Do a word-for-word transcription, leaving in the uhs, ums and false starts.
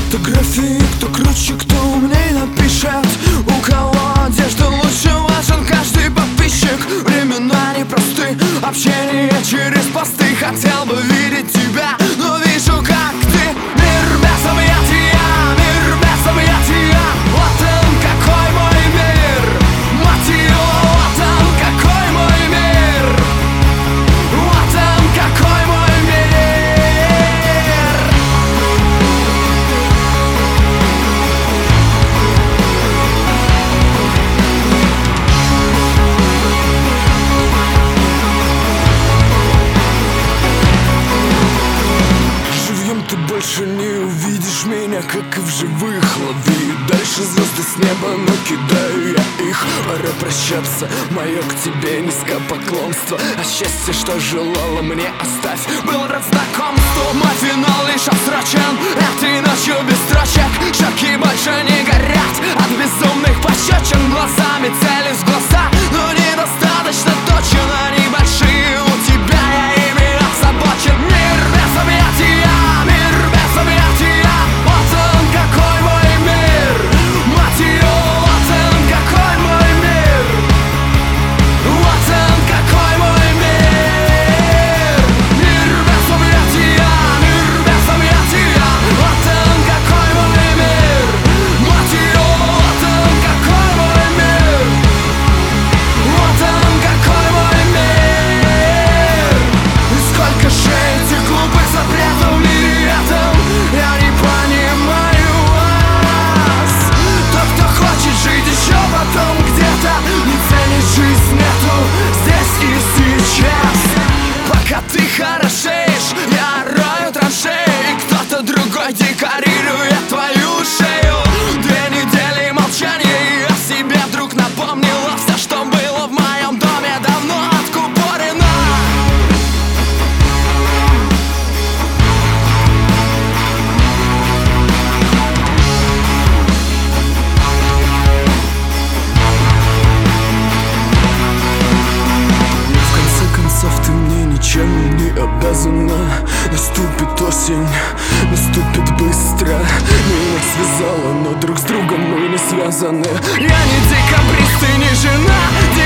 Фотографии, кто круче, кто умней напишет. У кого одежда лучше, важен каждый подписчик. Времена непросты, общение через посты. Хотел бы видеть тебя, но вижу, как ты. Мир без объятия, мир без объятия. Вот он, какой мой мир. Мать его, вот он, какой мой мир. Вот он, какой мой мир. Живьем ты больше не увидишь меня, как и в живых. Лови дальше звезды с неба, но кидаю я их. Пора прощаться, мое к тебе низкопоклонство. А счастье, что желала мне, оставь. Был рад знакомству, мой финал лишь отсрочен. Этой ночью без строчек, щеки больше не горят от безумных пощечин. Глазами целюсь в глаза, но недостаточно точен. Они большие, у тебя я ими озабочен. Мир без объятия, мир без объятия. Вот он, какой мой мир. Мать ее, вот он, какой мой мир. Вот он, какой мой мир. Мир без объятия, мир без объятия. Вот он, какой мой мир. Мать ее, вот он, какой мой мир. Вот он, какой мой мир. И сколько же этих глупых запретов в мире этом. Я не понимаю вас. Тот, кто хочет жить еще потом где-то, не ценит жизнь нету здесь и сейчас. Пока ты хорошеешь, я рою траншеи. Кто-то другой декорирует твою шею. Две недели молчания, и о себе вдруг напомнила. Все, что было в моем доме, давно откупорено. В конце концов, ты мне ничем не обязана. Наступит осень, наступит быстро. Меня связало, но друг с другом мы не связаны. Я не декабрист и не жена